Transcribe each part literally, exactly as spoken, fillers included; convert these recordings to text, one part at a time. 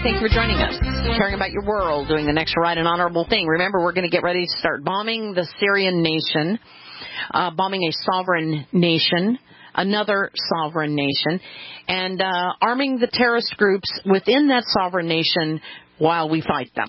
Thank you for joining us. Caring about your world, doing the next right and honorable thing. Remember, we're going to get ready to start bombing the Syrian nation, uh, bombing a sovereign nation, another sovereign nation, and uh, arming the terrorist groups within that sovereign nation while we fight them.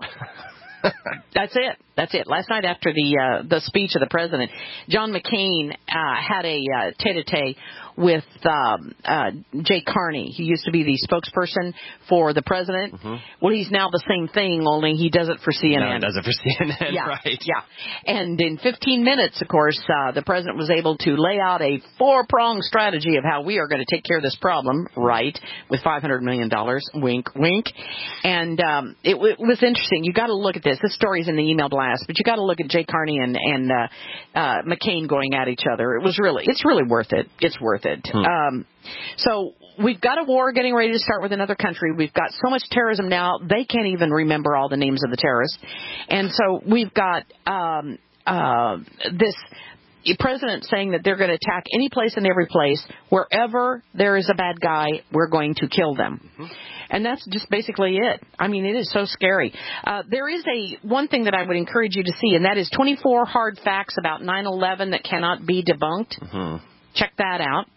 That's it. That's it. Last night after the uh, the speech of the president, John McCain uh, had a uh, tete-a-tete with um, uh, Jay Carney. He used to be the spokesperson for the president. Mm-hmm. Well, he's now the same thing, only he does it for C N N. No, he does it for C N N, yeah, right. Yeah. And in fifteen minutes, of course, uh, the president was able to lay out a four-pronged strategy of how we are going to take care of this problem, right, with five hundred million dollars, wink, wink. And um, it, it was interesting. You got to look at this. This story's in the email blast, but you got to look at Jay Carney and, and uh, uh, McCain going at each other. It was really, it's really worth it. It's worth it. Hmm. Um, so we've got a war getting ready to start with another country. We've got so much terrorism now, they can't even remember all the names of the terrorists. And so we've got um, uh, this president saying that they're going to attack any place and every place. Wherever there is a bad guy, we're going to kill them. Mm-hmm. And that's just basically it. I mean, it is so scary. Uh, there is a one thing that I would encourage you to see, and that is twenty-four hard facts about nine eleven that cannot be debunked. Mm-hmm. Check that out.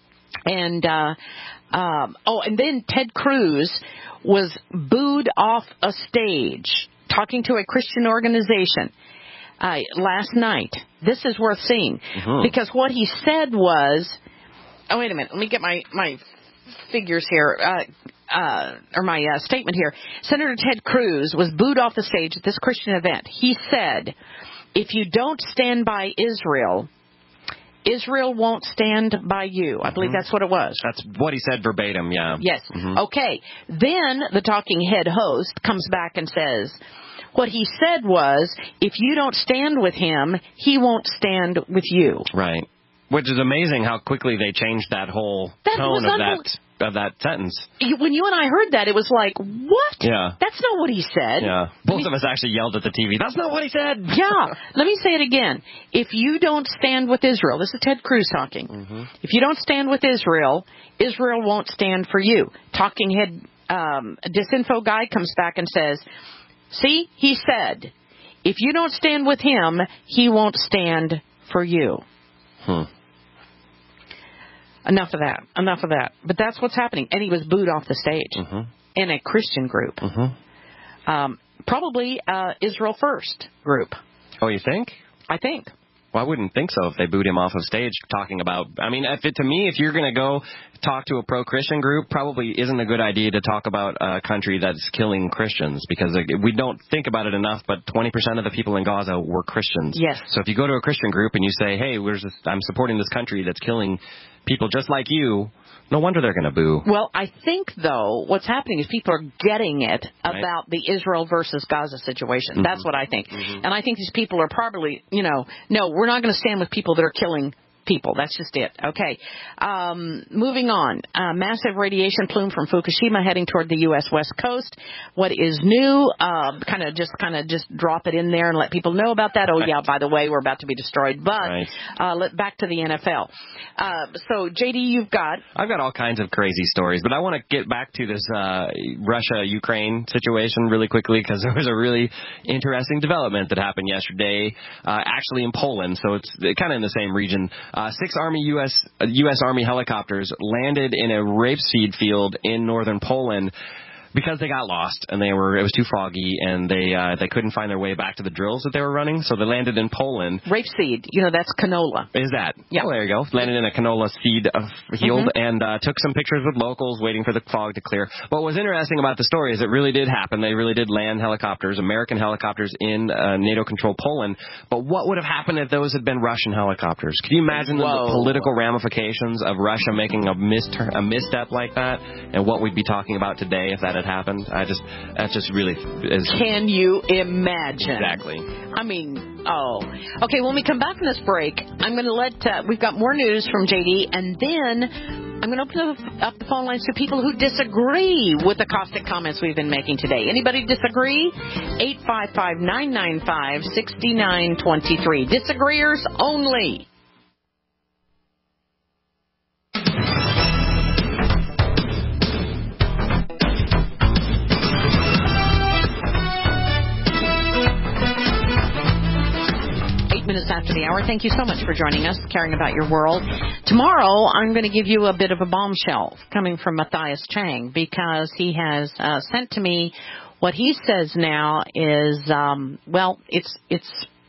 And, uh, um, oh, and then Ted Cruz was booed off a stage talking to a Christian organization uh, last night. This is worth seeing. Mm-hmm. Because what he said was, oh, wait a minute, let me get my, my figures here, uh, uh, or my uh, statement here. Senator Ted Cruz was booed off the stage at this Christian event. He said, if you don't stand by Israel, Israel won't stand by you. I believe mm-hmm. that's what it was. That's what he said verbatim, yeah. Yes. Mm-hmm. Okay. Then the talking head host comes back and says, what he said was, if you don't stand with him, he won't stand with you. Right. Which is amazing how quickly they changed that whole that tone of that of that sentence. When you and I heard that, it was like, what? Yeah. That's not what he said. Yeah. Both me, of us actually yelled at the T V. That's not what he said. Yeah. Let me say it again. If you don't stand with Israel, this is Ted Cruz talking. Mm-hmm. If you don't stand with Israel, Israel won't stand for you. Talking head um, disinfo guy comes back and says, see, he said, if you don't stand with him, he won't stand for you. Hmm. Enough of that. Enough of that. But that's what's happening. And he was booed off the stage mm-hmm. in a Christian group. Mm-hmm. Um, probably uh, Israel First group. Oh, you think? I think. Well, I wouldn't think so if they booed him off of stage talking about, I mean, if it, to me, if you're going to go talk to a pro-Christian group, probably isn't a good idea to talk about a country that's killing Christians, because we don't think about it enough, but twenty percent of the people in Gaza were Christians. Yes. So if you go to a Christian group and you say, hey, where's this, I'm supporting this country that's killing people just like you, no wonder they're going to boo. Well, I think, though, what's happening is people are getting it right. about the Israel versus Gaza situation. Mm-hmm. That's what I think. Mm-hmm. And I think these people are probably, you know, no, we're not going to stand with people that are killing people. That's just it. Okay. Um, moving on. Uh, massive radiation plume from Fukushima heading toward the U S West Coast. What is new? Uh, kind of just kind of just drop it in there and let people know about that. Oh, right. yeah, by the way, we're about to be destroyed. But right. uh, let, back to the N F L. Uh, so, J D, you've got... I've got all kinds of crazy stories, but I want to get back to this uh, Russia-Ukraine situation really quickly, because there was a really interesting development that happened yesterday, uh, actually in Poland, so it's kind of in the same region. Uh, six Army U S Uh, U S Army helicopters landed in a rapeseed field in northern Poland because they got lost and they were it was too foggy and they uh, they couldn't find their way back to the drills that they were running, so they landed in Poland. Rapeseed, you know, that's canola. Is that? Yeah. Oh, there you go. Landed in a canola seed uh, field mm-hmm. and uh, took some pictures with locals waiting for the fog to clear. What was interesting about the story is it really did happen. They really did land helicopters, American helicopters, in uh, NATO-controlled Poland. But what would have happened if those had been Russian helicopters? Can you imagine the, the political ramifications of Russia making a, mis- a misstep like that, and what we'd be talking about today if that had happened? I just, that just really is... Can you imagine? Exactly. I mean, oh. Okay, when we come back from this break, I'm going to let, uh, we've got more news from J D, and then I'm going to open up the phone lines to people who disagree with the caustic comments we've been making today. Anybody disagree? eight five five, nine nine five, six nine two three. Disagreeers only. eight minutes after the hour. Thank you so much for joining us, caring about your world. Tomorrow, I'm going to give you a bit of a bombshell coming from Matthias Chang, because he has uh, sent to me what he says now is, um, well, it's it's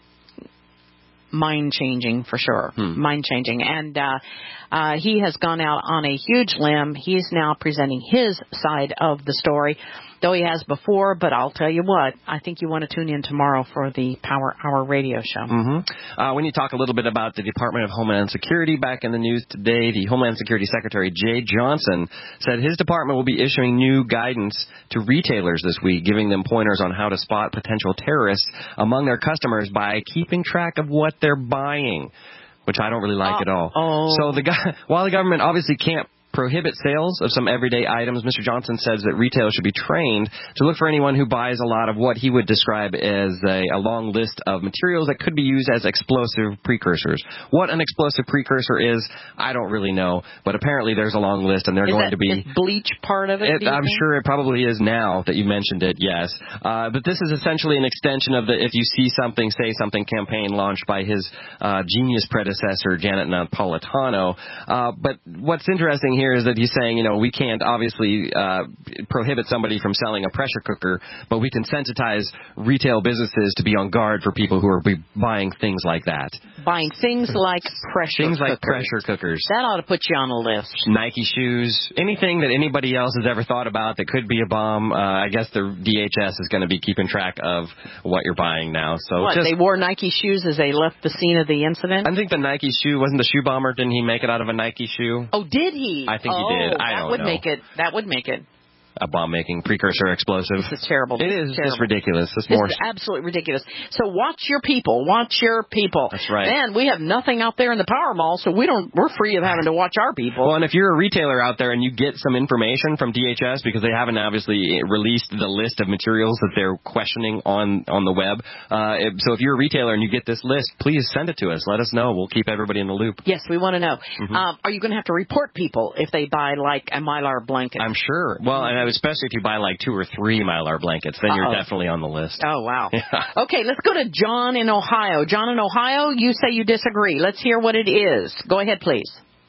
mind-changing for sure, hmm. mind-changing. And uh, uh, he has gone out on a huge limb. He's now presenting his side of the story, though he has before. But I'll tell you what, I think you want to tune in tomorrow for the Power Hour radio show. Mm-hmm. Uh, when you talk a little bit about the Department of Homeland Security, back in the news today, the Homeland Security Secretary Jay Johnson said his department will be issuing new guidance to retailers this week, giving them pointers on how to spot potential terrorists among their customers by keeping track of what they're buying, which I don't really like uh, at all. Oh. So the guy, while the government obviously can't prohibit sales of some everyday items, Mister Johnson says that retailers should be trained to look for anyone who buys a lot of what he would describe as a, a long list of materials that could be used as explosive precursors. What an explosive precursor is, I don't really know, but apparently there's a long list, and they're is going that, to be... Is bleach part of it? it I'm think? sure it probably is now that you mentioned it, yes. Uh, but this is essentially an extension of the If You See Something, Say Something campaign launched by his uh, genius predecessor, Janet Napolitano. Uh, but what's interesting here is that he's saying, you know, we can't obviously uh, prohibit somebody from selling a pressure cooker, but we can sensitize retail businesses to be on guard for people who are be buying things like that. Buying things like pressure things cookers. like pressure cookers. That ought to put you on a list. Nike shoes, anything that anybody else has ever thought about that could be a bomb. Uh, I guess the D H S is going to be keeping track of what you're buying now. So what, just, they wore Nike shoes as they left the scene of the incident? I think the Nike shoe, wasn't the shoe bomber, didn't he make it out of a Nike shoe? Oh, did he? I think oh, he did. I that don't would know. make it. That would make it. A bomb-making precursor explosive. This is terrible. It this is. is terrible. It's ridiculous. It's this more... is absolutely ridiculous. So watch your people. Watch your people. That's right. And we have nothing out there in the Power Mall, so we don't. We're free of having to watch our people. Well, and if you're a retailer out there and you get some information from D H S, because they haven't obviously released the list of materials that they're questioning on on the web. Uh, so if you're a retailer and you get this list, please send it to us. Let us know. We'll keep everybody in the loop. Yes, we want to know. Mm-hmm. Um, are you going to have to report people if they buy like a Mylar blanket? I'm sure. Well, and especially if you buy like two or three Mylar blankets, then Uh-oh. you're definitely on the list. Oh, wow. Yeah. Okay, let's go to John in Ohio. John in Ohio, you say you disagree. Let's hear what it is. Go ahead, please.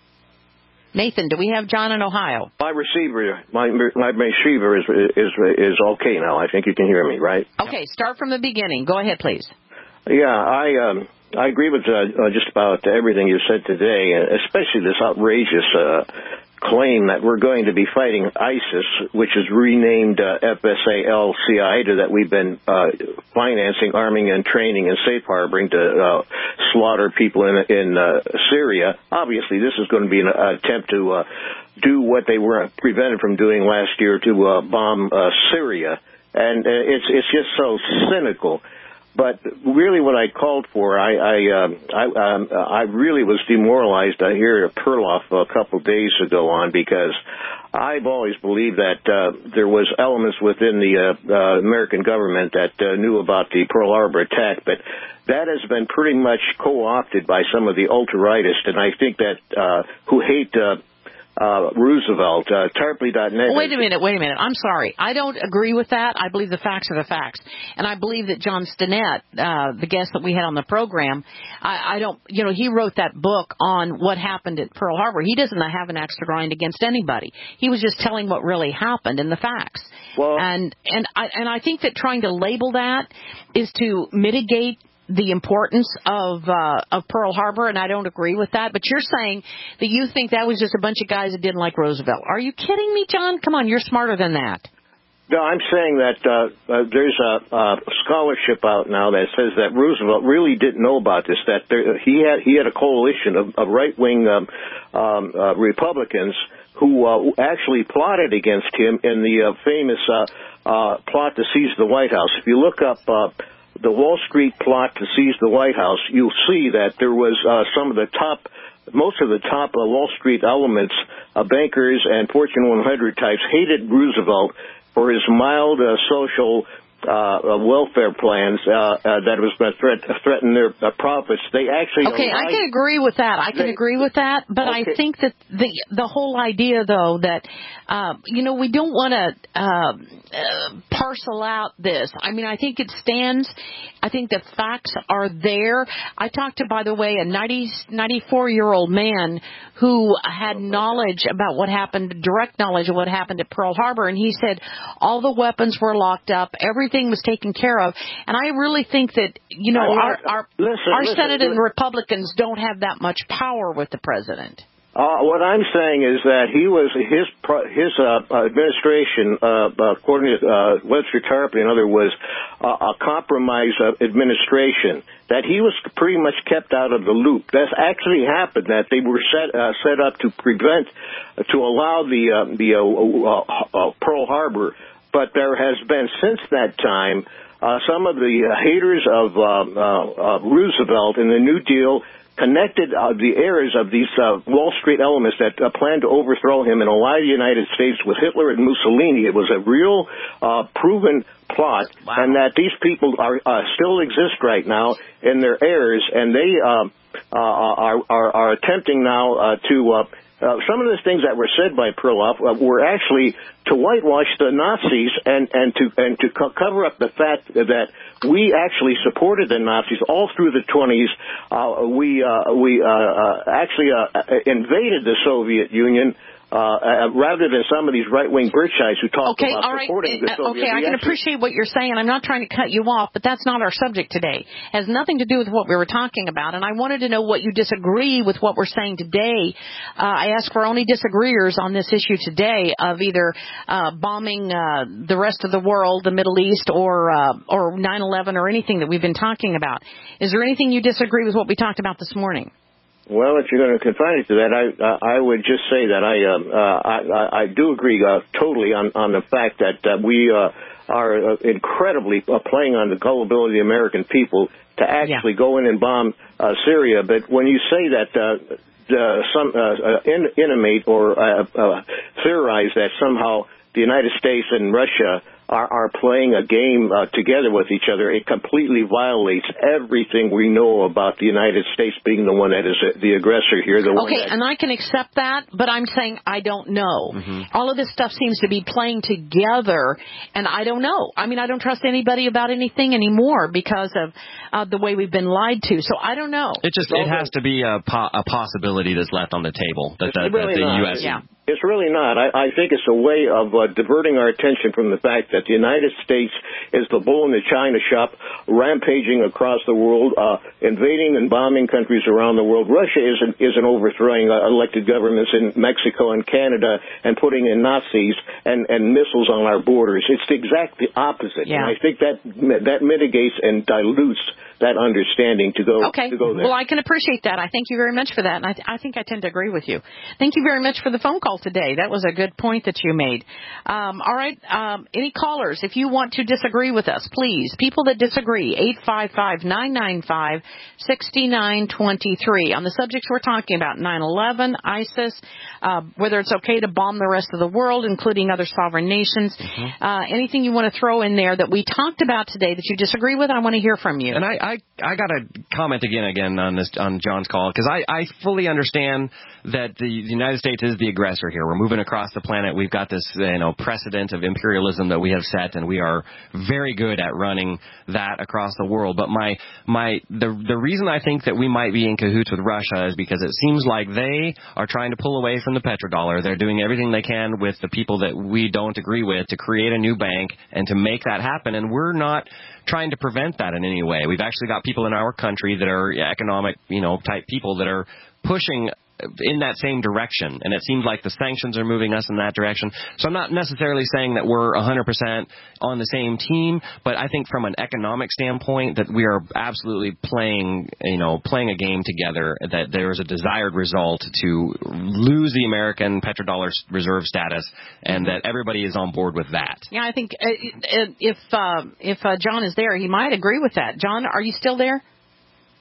Nathan, do we have John in Ohio? My receiver, my my receiver is is is okay now. I think you can hear me, right? Okay, start from the beginning. Go ahead, please. Yeah, I um I agree with uh, just about everything you said today, especially this outrageous uh, claim that we're going to be fighting ISIS, which is renamed uh, F S A L C I, that we've been uh, financing, arming, and training and safe harboring to uh, slaughter people in in uh, Syria. Obviously, this is going to be an attempt to uh, do what they were prevented from doing last year, to uh, bomb uh, Syria, and uh, it's it's just so cynical. But really, what I called for, I I, uh, I, um, I really was demoralized to hear Perloff a couple days ago on, because I've always believed that uh, there was elements within the uh, uh, American government that uh, knew about the Pearl Harbor attack, but that has been pretty much co-opted by some of the ultra-rightists, and I think that uh, who hate uh, Uh, Roosevelt, uh, Tarpley dot net. Wait a minute, wait a minute. I'm sorry. I don't agree with that. I believe the facts are the facts. And I believe that John Stinnett, uh, the guest that we had on the program, I, I don't, you know, he wrote that book on what happened at Pearl Harbor. He doesn't have an axe to grind against anybody. He was just telling what really happened and the facts. Well, and, and I, and I think that trying to label that is to mitigate the importance of uh, of Pearl Harbor, and I don't agree with that. But you're saying that you think that was just a bunch of guys that didn't like Roosevelt. Are you kidding me, John? Come on, you're smarter than that. No, I'm saying that uh, uh, there's a, a scholarship out now that says that Roosevelt really didn't know about this. That there, he had he had a coalition of, of right wing um, um, uh, Republicans who uh, actually plotted against him in the uh, famous uh, uh, plot to seize the White House. If you look up Uh, the Wall Street plot to seize the White House, you'll see that there was uh, some of the top, most of the top uh, Wall Street elements, uh, bankers and Fortune one hundred types, hated Roosevelt for his mild uh, social uh, welfare plans uh, uh, that was going to threat, threaten their uh, profits. They actually okay. I can agree with that. I can they, agree with that. But okay. I think that the the whole idea, though, that uh, you know we don't want to uh, uh, parcel out this. I mean, I think it stands. I think the facts are there. I talked to, by the way, a ninety, ninety-four-year-old man who had knowledge about what happened, direct knowledge of what happened at Pearl Harbor, and he said all the weapons were locked up, everything was taken care of, and I really think that, you know, our our, listen, our listen, Senate listen. and Republicans don't have that much power with the president. Uh, what I'm saying is that he was his his uh, administration, uh, according to uh, Lester Tarpley and other, was uh, a compromise uh, administration. That he was pretty much kept out of the loop. That's actually happened. That they were set uh, set up to prevent, uh, to allow the uh, the uh, uh, uh, Pearl Harbor. But there has been since that time uh, some of the uh, haters of uh, uh, uh, Roosevelt and the New Deal connected uh, the heirs of these uh, Wall Street elements that uh, planned to overthrow him and ally the United States with Hitler and Mussolini. It was a real uh, proven plot, wow. and that these people are uh, still exist right now in their heirs, and they uh, uh, are, are, are attempting now uh, to uh, Uh, some of the things that were said by Perloff uh, were actually to whitewash the Nazis and, and to and to co- cover up the fact that we actually supported the Nazis all through the twenties. Uh, we uh, we uh, uh, actually uh, invaded the Soviet Union. Uh, uh, rather than some of these right-wing Birchites who talk okay, about all right. supporting the Soviet Okay, I can appreciate what you're saying. I'm not trying to cut you off, but that's not our subject today. It has nothing to do with what we were talking about, and I wanted to know what you disagree with what we're saying today. Uh, I asked for only disagreeers on this issue today of either uh, bombing uh, the rest of the world, the Middle East, or uh, or nine eleven or anything that we've been talking about. Is there anything you disagree with what we talked about this morning? Well, if you're going to confine it to that, I uh, I would just say that I um, uh, I, I do agree uh, totally on, on the fact that uh, we uh, are uh, incredibly uh, playing on the gullibility of the American people to actually yeah. go in and bomb uh, Syria. But when you say that uh, uh, some uh, uh, in, intimate or uh, uh, theorize that somehow the United States and Russia are, are playing a game uh, together with each other, it completely violates everything we know about the United States being the one that is the aggressor here. The okay, one that... and I can accept that, but I'm saying I don't know. Mm-hmm. All of this stuff seems to be playing together, and I don't know. I mean, I don't trust anybody about anything anymore because of uh, the way we've been lied to. So I don't know. It just it has to be a, po- a possibility that's left on the table that, that, really that the not. U S Yeah. It's really not. I, I think it's a way of uh, diverting our attention from the fact that the United States is the bull in the china shop, rampaging across the world, uh, invading and bombing countries around the world. Russia isn't isn't overthrowing uh, elected governments in Mexico and Canada and putting in Nazis and, and missiles on our borders. It's the exact opposite. Yeah. And I think that that mitigates and dilutes that understanding to go okay. to go there. Well, I can appreciate that. I thank you very much for that, and I, th- I think I tend to agree with you. Thank you very much for the phone call today. That was a good point that you made. Um, all right, um, any callers, if you want to disagree with us, please, people that disagree, eight five five, nine nine five, six nine two three. On the subjects we're talking about, nine eleven, ISIS, uh, whether it's okay to bomb the rest of the world, including other sovereign nations, mm-hmm. uh, anything you want to throw in there that we talked about today that you disagree with, I want to hear from you. And I, I, I got to comment again again on this on John's call because I, I fully understand that the United States is the aggressor here. We're moving across the planet. We've got this you know precedent of imperialism that we have set, and we are very good at running that across the world. But my my the the reason I think that we might be in cahoots with Russia is because it seems like they are trying to pull away from the petrodollar. They're doing everything they can with the people that we don't agree with to create a new bank and to make that happen, and we're not trying to prevent that in any way. We've actually got people in our country that are economic, you know, type people that are pushing in that same direction, and it seems like the sanctions are moving us in that direction. So I'm not necessarily saying that we're one hundred percent on the same team, but I think from an economic standpoint that we are absolutely playing, you know, playing a game together, that there is a desired result to lose the American petrodollar reserve status, and that everybody is on board with that. Yeah, I think uh, if uh, if uh, John is there, he might agree with that. John, are you still there?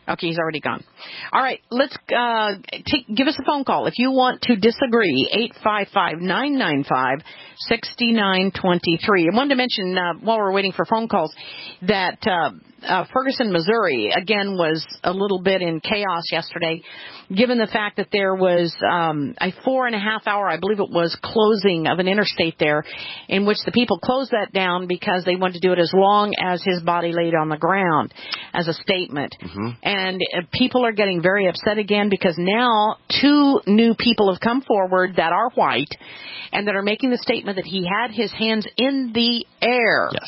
Okay, he's already gone. All right, let's uh, take, give us a phone call. If you want to disagree, eight five five, nine nine five, six nine two three. I wanted to mention, uh, while we're waiting for phone calls, that uh, uh, Ferguson, Missouri, again, was a little bit in chaos yesterday, given the fact that there was um, a four and a half hour, I believe it was, closing of an interstate there, in which the people closed that down because they wanted to do it as long as his body laid on the ground as a statement. Mm-hmm. And uh, people are getting very upset again because now two new people have come forward that are white and that are making the statement that he had his hands in the air. Yes.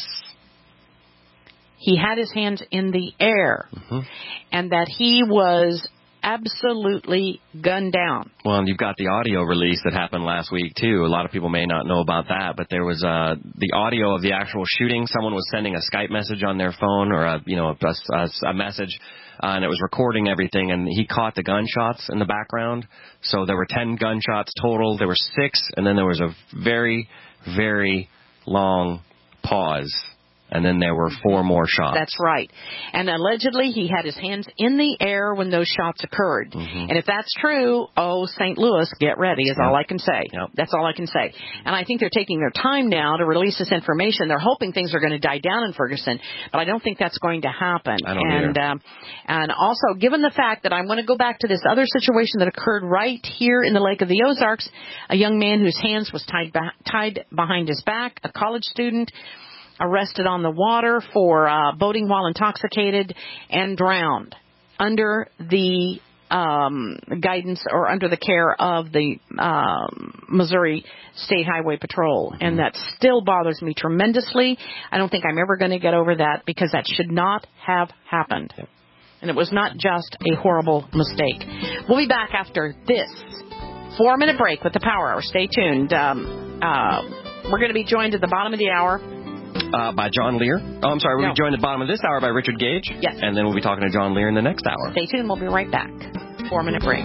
He had his hands in the air, mm-hmm. and that he was absolutely gunned down. Well, and you've got the audio release that happened last week, too. A lot of people may not know about that, but there was uh, the audio of the actual shooting. Someone was sending a Skype message on their phone, or a, you know, a, a, a message, uh, and it was recording everything, and he caught the gunshots in the background. So there were ten gunshots total. There were six, and then there was a very, very long pause. And then there were four more shots. That's right. And allegedly he had his hands in the air when those shots occurred. Mm-hmm. And if that's true, oh, Saint Louis, get ready is yep. all I can say. Yep. That's all I can say. And I think they're taking their time now to release this information. They're hoping things are going to die down in Ferguson, but I don't think that's going to happen. I don't and, either. Um, and also, given the fact that I want to go back to this other situation that occurred right here in the Lake of the Ozarks, a young man whose hands was tied, ba- tied behind his back, a college student, arrested on the water for uh, boating while intoxicated and drowned under the um, guidance or under the care of the um, Missouri State Highway Patrol. Mm-hmm. And that still bothers me tremendously. I don't think I'm ever going to get over that because that should not have happened. And it was not just a horrible mistake. We'll be back after this four-minute break with the Power Hour. Stay tuned. Um, uh, we're going to be joined at the bottom of the hour Uh, by John Lear. Oh, I'm sorry. We'll no. be joined at the bottom of this hour by Richard Gage. Yes. And then we'll be talking to John Lear in the next hour. Stay tuned. We'll be right back. Four-minute break.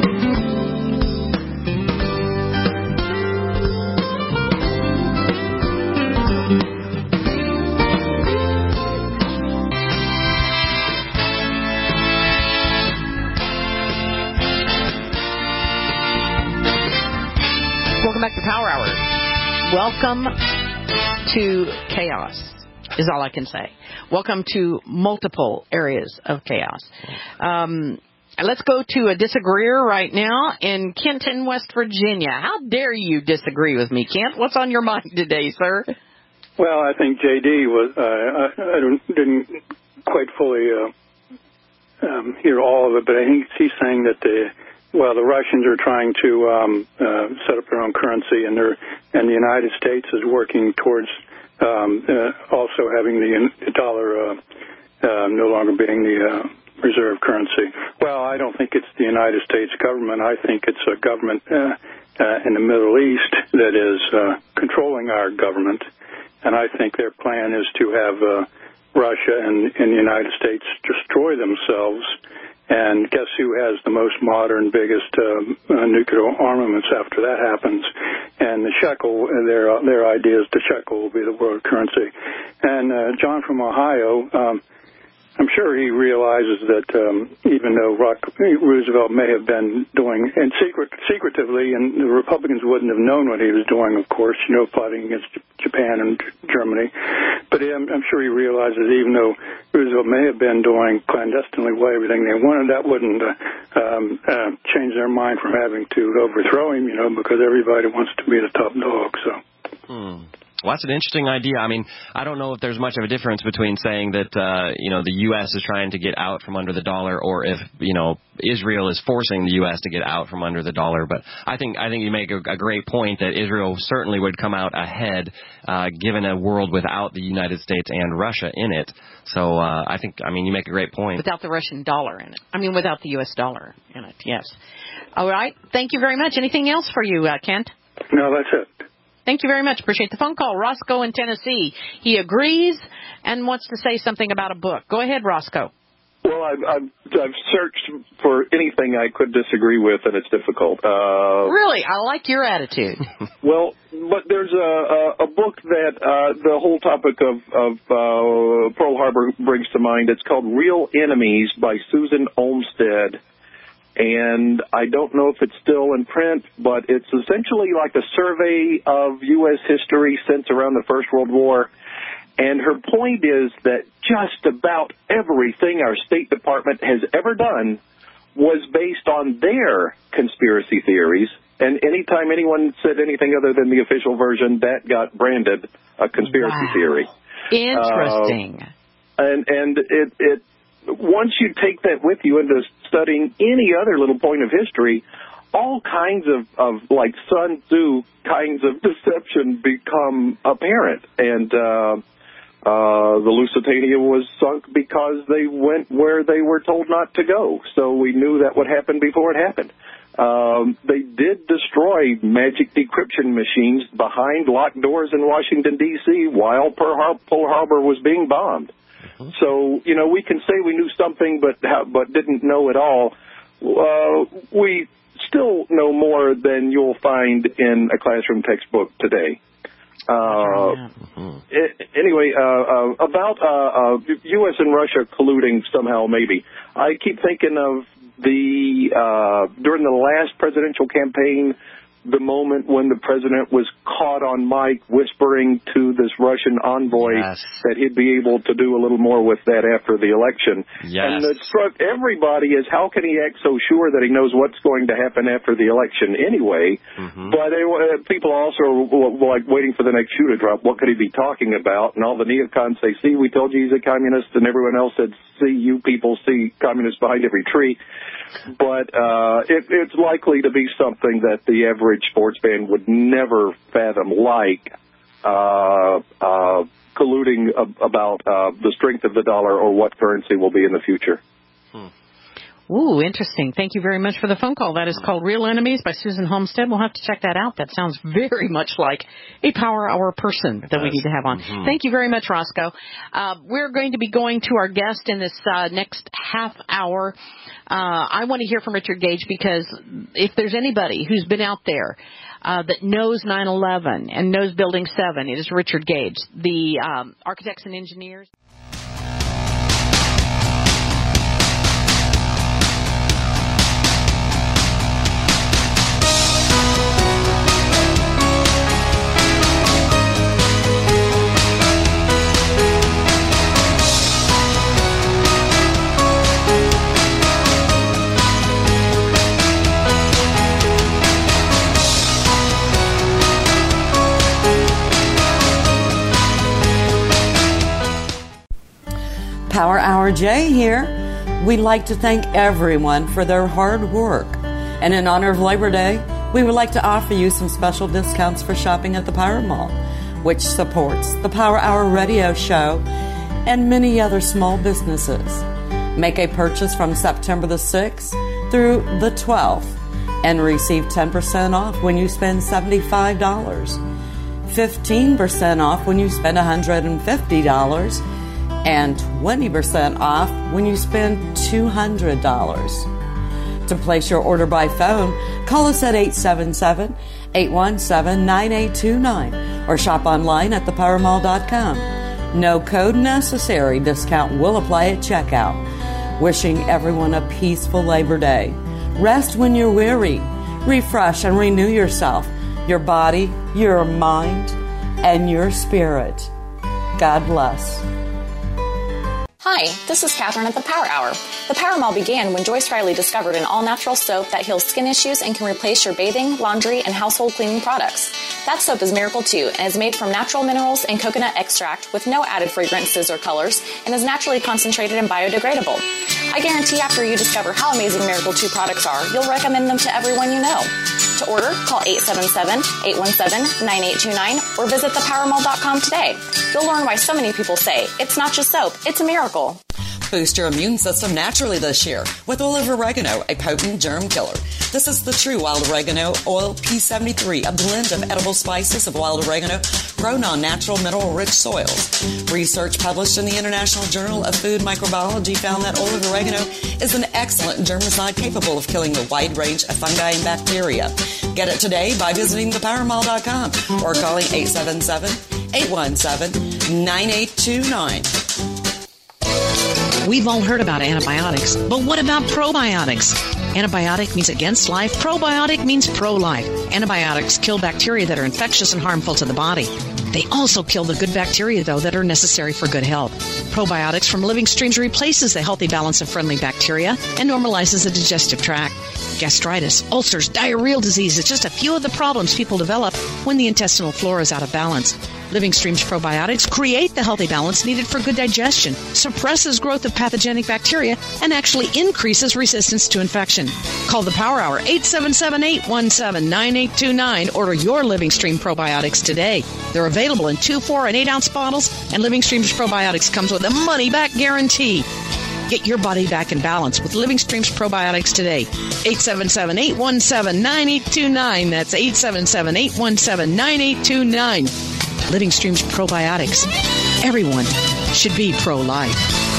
Welcome back to Power Hour. Welcome to chaos is all I can say. Welcome to multiple areas of chaos. Um, let's go to a disagreeer right now in Kenton, West Virginia. How dare you disagree with me, Kent? What's on your mind today, sir? Well, I think J D was, uh, I, I don't, didn't quite fully uh, um, hear all of it, but I think he's saying that the Well, the Russians are trying to um, uh, set up their own currency, and they're, and the United States is working towards um, uh, also having the dollar uh, uh, no longer being the uh, reserve currency. Well, I don't think it's the United States government. I think it's a government uh, uh, in the Middle East that is uh, controlling our government, and I think their plan is to have uh, Russia and, and the United States destroy themselves. And guess who has the most modern, biggest uh, uh, nuclear armaments after that happens? And the shekel, their their idea is the shekel will be the world currency. And uh, John from Ohio, um, I'm sure he realizes that um, even though Rock, Roosevelt may have been doing, and secret, secretively, and the Republicans wouldn't have known what he was doing, of course, you know, fighting against Japan and Germany. But I'm, I'm sure he realizes even though Roosevelt may have been doing clandestinely everything they wanted, that wouldn't uh, um, uh, change their mind from having to overthrow him, you know, because everybody wants to be the top dog. So. Hmm. Well, that's an interesting idea. I mean, I don't know if there's much of a difference between saying that, uh, you know, the U S is trying to get out from under the dollar, or if, you know, Israel is forcing the U S to get out from under the dollar. But I think I think you make a, a great point that Israel certainly would come out ahead, uh, given a world without the United States and Russia in it. So uh, I think, I mean, you make a great point. Without the Russian dollar in it. I mean, without the U S dollar in it, yes. All right. Thank you very much. Anything else for you, uh, Kent? No, that's it. Thank you very much. Appreciate the phone call. Roscoe in Tennessee. He agrees and wants to say something about a book. Go ahead, Roscoe. Well, I've, I've, I've searched for anything I could disagree with, and it's difficult. Uh, really? I like your attitude. Well, but there's a, a, a book that uh, the whole topic of, of uh, Pearl Harbor brings to mind. It's called Real Enemies by Susan Olmstead. And I don't know if it's still in print, but it's essentially like a survey of U S history since around the First World War. And her point is that just about everything our State Department has ever done was based on their conspiracy theories. And anytime anyone said anything other than the official version, that got branded a conspiracy wow. theory. Interesting. Uh, and and it, it once you take that with you into studying any other little point of history, all kinds of, of like Sun Tzu kinds of deception become apparent. And uh, uh, the Lusitania was sunk because they went where they were told not to go. So we knew that would happen before it happened. Um, they did destroy magic decryption machines behind locked doors in Washington, D C while Pearl Harbor was being bombed. Mm-hmm. So, you know, we can say we knew something but but didn't know it all. Uh, we still know more than you'll find in a classroom textbook today. Uh, mm-hmm. it, anyway, uh, uh, about uh, uh, U S and Russia colluding somehow, maybe. I keep thinking of the uh, during the last presidential campaign, the moment when the president was caught on mic whispering to this Russian envoy yes. that he'd be able to do a little more with that after the election. Yes. And it struck everybody as how can he act so sure that he knows what's going to happen after the election anyway? Mm-hmm. But they, uh, people also were like waiting for the next shoe to drop. What could he be talking about? And all the neocons say, see, we told you he's a communist. And everyone else said, see, you people see communists behind every tree. But uh, it, it's likely to be something that the average sports fan would never fathom, like uh, uh, colluding ab- about uh, the strength of the dollar or what currency will be in the future. Hmm. Ooh, interesting. Thank you very much for the phone call. That is called Real Enemies by Susan Olmstead. We'll have to check that out. That sounds very much like a Power Hour person that we need to have on. Mm-hmm. Thank you very much, Roscoe. Uh, we're going to be going to our guest in this uh, next half hour. Uh, I want to hear from Richard Gage because if there's anybody who's been out there uh, that knows nine eleven and knows Building seven, it is Richard Gage, the um, architects and engineers. Power Hour J here. We'd like to thank everyone for their hard work. And in honor of Labor Day, we would like to offer you some special discounts for shopping at the Power Mall, which supports the Power Hour radio show and many other small businesses. Make a purchase from September the sixth through the twelfth and receive ten percent off when you spend seventy-five dollars, fifteen percent off when you spend one hundred fifty dollars, and twenty percent off when you spend two hundred dollars. To place your order by phone, call us at eight seven seven, eight one seven, nine eight two nine or shop online at the power mall dot com. No code necessary. Discount will apply at checkout. Wishing everyone a peaceful Labor Day. Rest when you're weary. Refresh and renew yourself, your body, your mind, and your spirit. God bless. Hi, this is Catherine at the Power Hour. The Power Mall began when Joyce Riley discovered an all-natural soap that heals skin issues and can replace your bathing, laundry, and household cleaning products. That soap is Miracle two and is made from natural minerals and coconut extract with no added fragrances or colors and is naturally concentrated and biodegradable. I guarantee after you discover how amazing Miracle two products are, you'll recommend them to everyone you know. To order, call eight seven seven, eight one seven, nine eight two nine or visit the power mall dot com today. You'll learn why so many people say, it's not just soap, it's a miracle. Boost your immune system naturally this year with oil of oregano, a potent germ killer. This is the true wild oregano oil P seventy-three, a blend of edible spices of wild oregano grown on natural mineral-rich soils. Research published in the International Journal of Food Microbiology found that oil of oregano is an excellent germicide capable of killing a wide range of fungi and bacteria. Get it today by visiting the power mall dot com or calling eight seven seven, eight one seven, nine eight two nine. We've all heard about antibiotics, but what about probiotics? Antibiotic means against life. Probiotic means pro-life. Antibiotics kill bacteria that are infectious and harmful to the body. They also kill the good bacteria, though, that are necessary for good health. Probiotics from living streams replaces the healthy balance of friendly bacteria and normalizes the digestive tract. Gastritis, ulcers, diarrheal disease is just a few of the problems people develop when the intestinal flora is out of balance. Living Stream's probiotics create the healthy balance needed for good digestion, suppresses growth of pathogenic bacteria, and actually increases resistance to infection. Call the Power Hour, eight seven seven, eight one seven, nine eight two nine. Order your Living Stream probiotics today. They're available in two, four, and eight ounce bottles, and Living Stream's probiotics comes with a money-back guarantee. Get your body back in balance with Living Stream's probiotics today. eight seven seven, eight one seven, nine eight two nine. That's eight seven seven, eight one seven, nine eight two nine. Living Stream's probiotics. Everyone should be pro-life.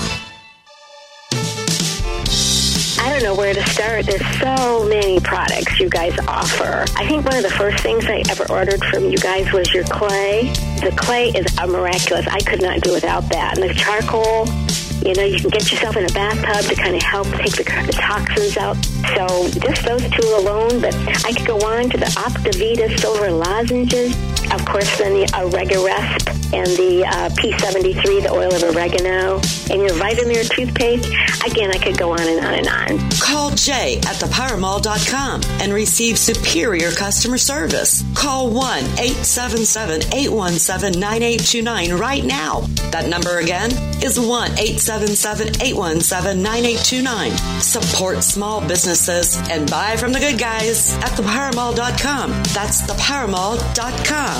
I don't know where to start. There's so many products you guys offer. I think one of the first things I ever ordered from you guys was your clay. The clay is a miraculous. I could not do without that. And the charcoal, you know, you can get yourself in a bathtub to kind of help take the, the toxins out. So just those two alone, but I could go on to the Optivita silver lozenges. Of course, then the Oregaresp and the uh, P seventy-three, the oil of oregano, and your Vitamir toothpaste. Again, I could go on and on and on. Call Jay at the power mall dot com and receive superior customer service. Call one eight seven seven, eight one seven, nine eight two nine right now. That number again is one eight seven seven, eight one seven, nine eight two nine. Support small businesses and buy from the good guys at the power mall dot com. That's the power mall dot com.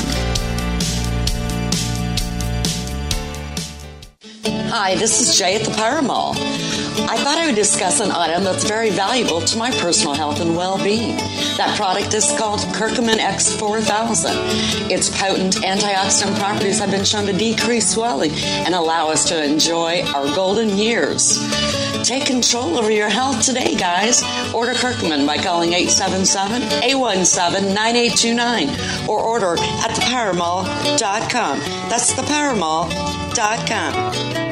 Hi, this is Jay at the Power Mall. I thought I would discuss an item that's very valuable to my personal health and well-being. That product is called Curcumin X four thousand. Its potent antioxidant properties have been shown to decrease swelling and allow us to enjoy our golden years. Take control over your health today, guys. Order Curcumin by calling eight seven seven, eight one seven, nine eight two nine or order at the power mall dot com. That's the power mall dot com.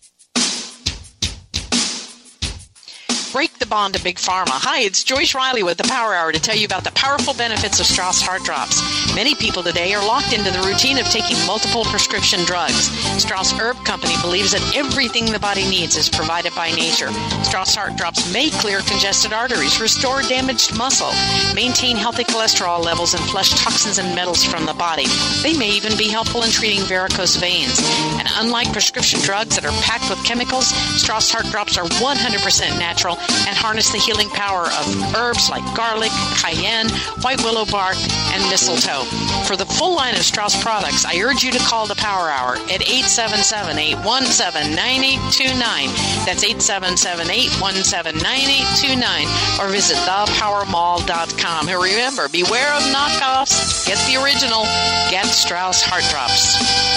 Break the bond to Big Pharma. Hi, it's Joyce Riley with the Power Hour to tell you about the powerful benefits of Strauss Heart Drops. Many people today are locked into the routine of taking multiple prescription drugs. Strauss Herb Company believes that everything the body needs is provided by nature. Strauss Heart Drops may clear congested arteries, restore damaged muscle, maintain healthy cholesterol levels, and flush toxins and metals from the body. They may even be helpful in treating varicose veins. And unlike prescription drugs that are packed with chemicals, Strauss Heart Drops are one hundred percent natural and harness the healing power of herbs like garlic, cayenne, white willow bark, and mistletoe. For the full line of Strauss products, I urge you to call the Power Hour at eight seven seven, eight one seven, nine eight two nine. That's eight seven seven, eight one seven, nine eight two nine. Or visit the power mall dot com. And remember, beware of knockoffs. Get the original. Get Strauss Heart Drops.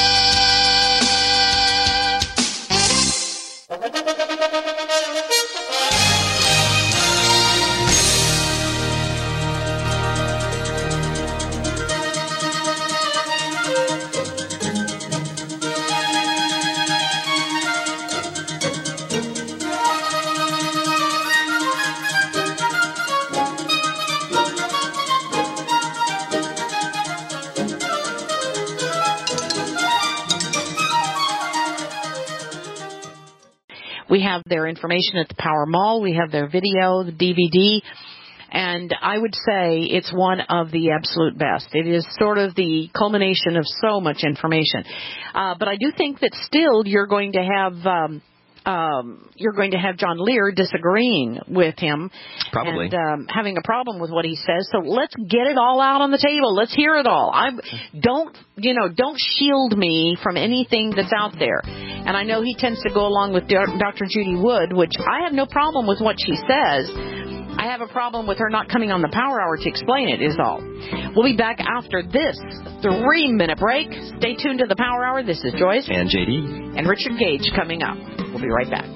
We have their information at the Power Mall. We have their video, the D V D. And I would say it's one of the absolute best. It is sort of the culmination of so much information. Uh, but I do think that still you're going to have um, um, you're going to have John Lear disagreeing with him. Probably. And um, having a problem with what he says. So let's get it all out on the table. Let's hear it all. I don't, you know, don't shield me from anything that's out there. And I know he tends to go along with Doctor Judy Wood, which I have no problem with what she says. I have a problem with her not coming on the Power Hour to explain it, is all. We'll be back after this three-minute break. Stay tuned to the Power Hour. This is Joyce. And J D. And Richard Gage coming up. We'll be right back.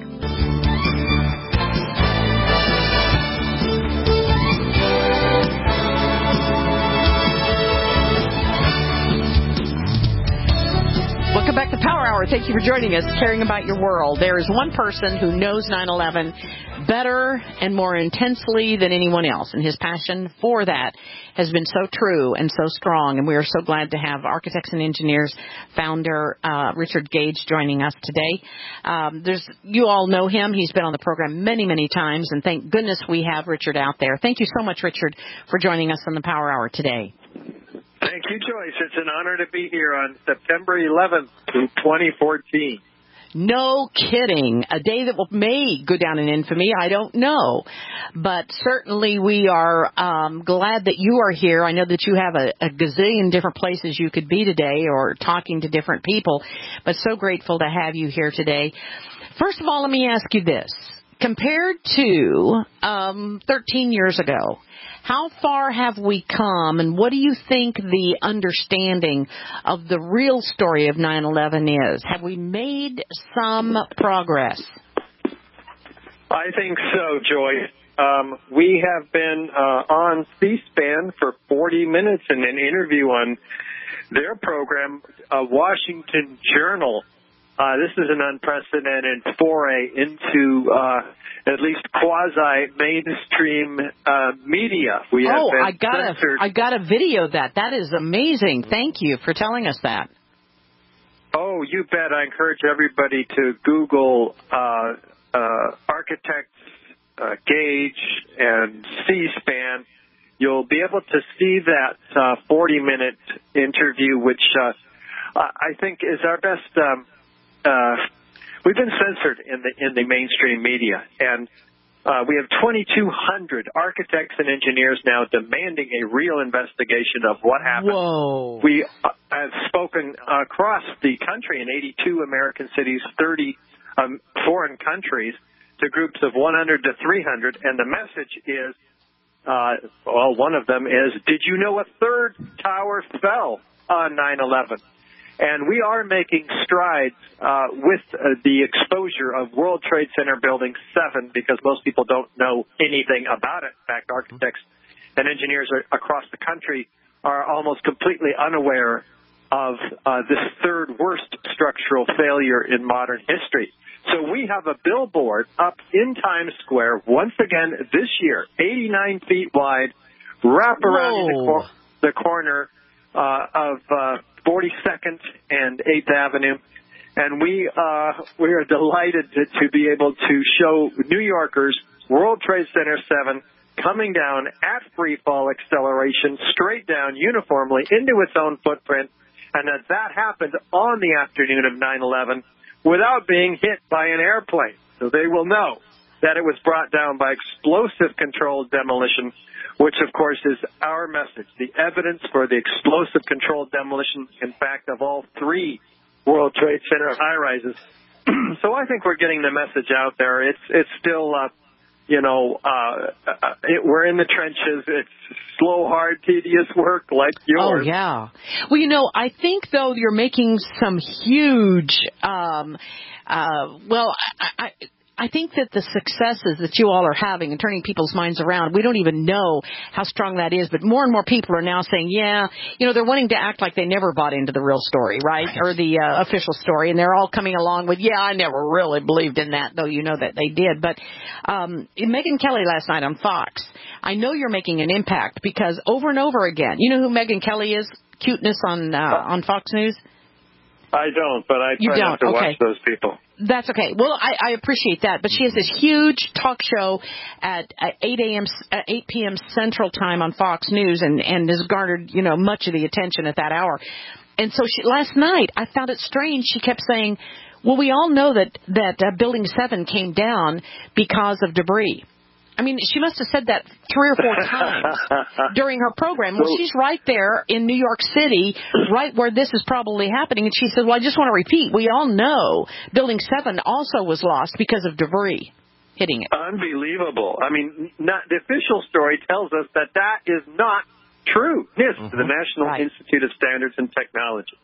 Welcome back to Power Hour. Thank you for joining us, caring about your world. There is one person who knows nine eleven better and more intensely than anyone else, and his passion for that has been so true and so strong, and we are so glad to have Architects and Engineers founder uh, Richard Gage joining us today. Um, there's, you all know him. He's been on the program many, many times, and thank goodness we have Richard out there. Thank you so much, Richard, for joining us on the Power Hour today. Thank you, Joyce. It's an honor to be here on September eleventh, twenty fourteen. No kidding. A day that will, may go down in infamy. I don't know. But certainly we are um, glad that you are here. I know that you have a, a gazillion different places you could be today or talking to different people, but so grateful to have you here today. First of all, let me ask you this. Compared to um, thirteen years ago, how far have we come, and what do you think the understanding of the real story of nine eleven is? Have we made some progress? I think so, Joy. Um, we have been uh, on C-SPAN for forty minutes in an interview on their program, uh, Washington Journal. Uh, this is an unprecedented foray into uh, at least quasi-mainstream uh, media. We have oh, been I got censored. a, I got a video that. That is amazing. Thank you for telling us that. Oh, you bet. I encourage everybody to Google uh, uh, Architects uh, Gage and C-SPAN. You'll be able to see that uh, forty-minute interview, which uh, I think is our best. Um, uh, we've been censored in the in the mainstream media, and uh, we have twenty-two hundred architects and engineers now demanding a real investigation of what happened. Whoa! We uh, have spoken across the country in eighty-two American cities, thirty um, foreign countries, to groups of one hundred to three hundred, and the message is, uh, well, one of them is, did you know a third tower fell on nine eleven? And we are making strides uh, with uh, the exposure of World Trade Center Building seven, because most people don't know anything about it. In fact, architects and engineers are, across the country are almost completely unaware of uh, this third worst structural failure in modern history. So we have a billboard up in Times Square once again this year, eighty-nine feet wide, wrap around the, cor- the corner uh, of uh, forty-second and eighth Avenue, and we uh, we are delighted to, to be able to show New Yorkers World Trade Center seven coming down at free fall acceleration, straight down uniformly into its own footprint, and that that happened on the afternoon of nine eleven without being hit by an airplane. So they will know that it was brought down by explosive-controlled demolition, which, of course, is our message, the evidence for the explosive-controlled demolition, in fact, of all three World Trade Center high-rises. So I think we're getting the message out there. It's it's still, uh, you know, uh, it, we're in the trenches. It's slow, hard, tedious work like yours. Oh, yeah. Well, you know, I think, though, you're making some huge, um, uh, well, I, I I think that the successes that you all are having and turning people's minds around, we don't even know how strong that is, but more and more people are now saying, yeah, you know, they're wanting to act like they never bought into the real story, right, or the uh, official story, and they're all coming along with, yeah, I never really believed in that, though you know that they did. But um, Megyn Kelly last night on Fox, I know you're making an impact, because over and over again, you know who Megyn Kelly is, cuteness on uh, on Fox News? I don't, but I try not to okay. watch those people. That's okay. Well, I, I appreciate that. But she has this huge talk show at, at eight a.m. Uh, eight p.m. Central Time on Fox News, and, and has garnered, you know, much of the attention at that hour. And so she, last night, I found it strange. She kept saying, Well, we all know that, that uh, Building seven came down because of debris. I mean, she must have said that three or four times during her program. Well, she's right there in New York City, right where this is probably happening. And she said, well, I just want to repeat, we all know Building seven also was lost because of debris hitting it. Unbelievable. I mean, not, the official story tells us that that is not true. NIST, mm-hmm. the National right. Institute of Standards and Technology.